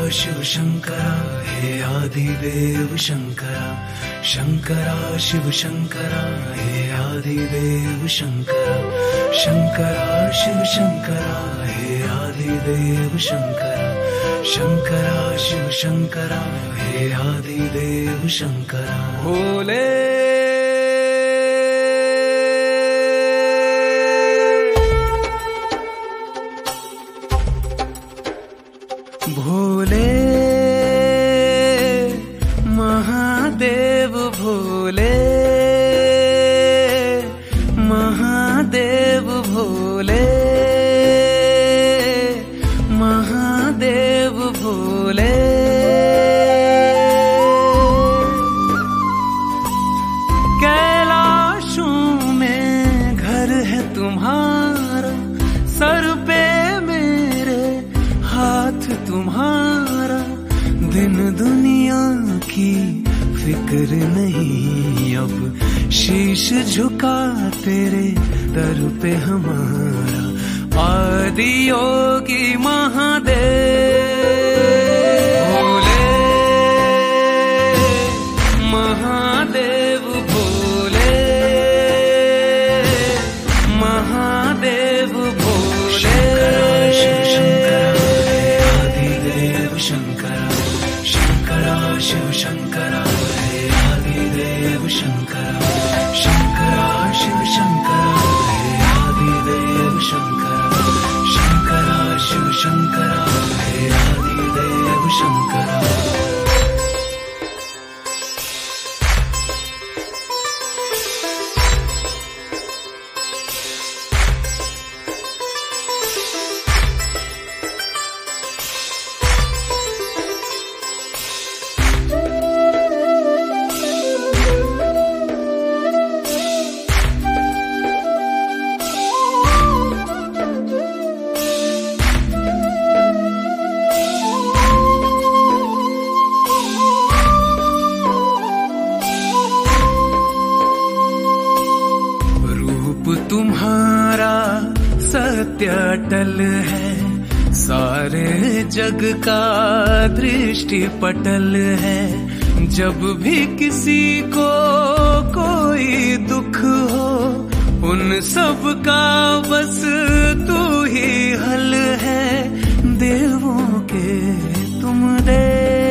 शिव शंकरा हे आदिदेव शंकरा, शंकरा शिव शंकरा हे आदिदेव शंकरा, शंकरा शिव शंकरा हे आदिदेव शंकरा, शंकरा शिव शंकरा हे आदिदेव शंकरा। भोले भोले महादेव, भोले महादेव, भोले महादेव, भोले। कैलाशों में घर है तुम्हारा, सर पे मेरे हाथ तुम्हारा, दिन दुनिया की फिक्र नहीं अब, शीश झुका तेरे दर पे हमारा, आदि योगी महादेव। भोले महादेव, भोले महादेव, भोले शिव शंकरा हे आदिदेव शंकरा, शंकरा शिव शंकरा हे आदिदेव शंकरा, शंकरा शिव शंकरा हे आदिदेव शंकरा, शंकरा शिव शंकरा हे आदिदेव शंकरा। तुम्हारा सत्य अटल है, सारे जग का दृष्टि पटल है, जब भी किसी को कोई दुख हो, उन सब का बस तू ही हल है, देवों के तुम देव।